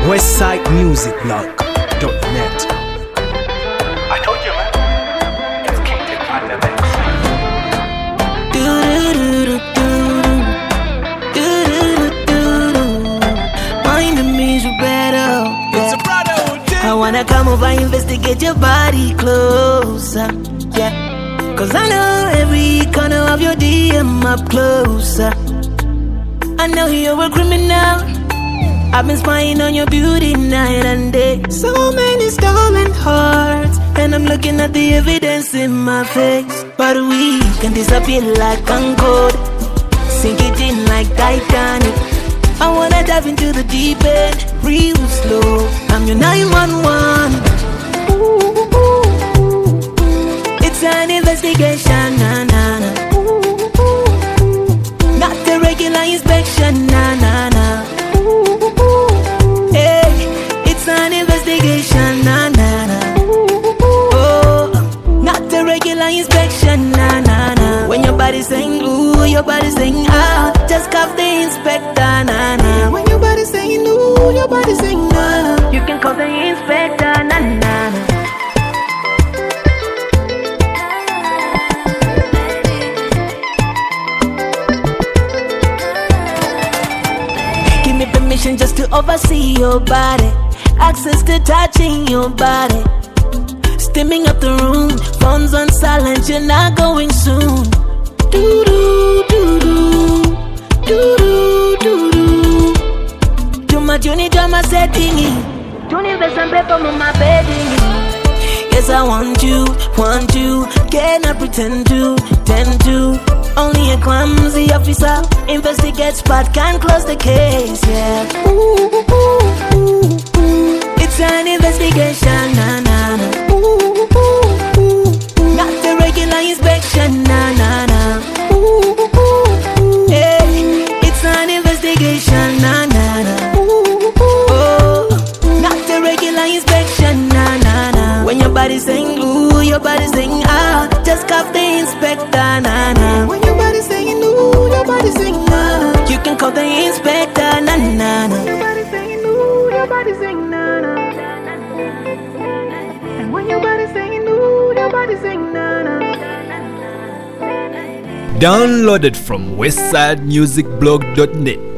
westsidemusicblog.net. I told you, man. It's King on the mix. Mind the means you better. It's a brother who did. I wanna come over, investigate your body closer. Yeah. Cause I know every corner of your DM up closer. I know you're a criminal. I've been spying on your beauty night and day. So many stolen hearts, and I'm looking at the evidence in my face. But we can disappear like Concorde, sink it in like Titanic. I wanna dive into the deep end, real slow. I'm your 911. It's an investigation, nah, nah, nah. Not a regular inspection, nah, nah, nah. Hey, it's an investigation, nah, nah, nah. Oh, not a regular inspection, nah, nah, nah. When your body's saying ooh, your body's saying ah, just cuff the inspector, nah, nah. When your body's saying ooh, your body's saying nah, you can call the inspector, nah, nah, nah. Give me permission just to oversee your body, access to touching your body, steaming up the room, phones on silent, you're not going soon. Do do do do do do do. Do my journey, do my setting. Johnny best and paper on my bedding. Yes, I want you, cannot pretend to, tend to. Only a clumsy officer investigates but can't close the case, yeah. Ooh, ooh, ooh, ooh. It's an investigation, nah, nah, nah. Ooh, ooh, ooh. Not a regular inspection, nah, nah, nah. Ooh, ooh, ooh. Hey, it's an investigation, nah, nah, nah. Ooh, oh, not a regular inspection, nah, nah, nah. When your body's saying ooh, your body's saying ah, just cuff the inspector, nah, nah. When your body's saying ooh, your body's saying ah, you can call the inspector, nah, nah, nah. Your body's saying ooh, your body's saying nah, nah. And when your body's saying ooh, your body's saying nah, nah. Downloaded from westsidemusicblog.net.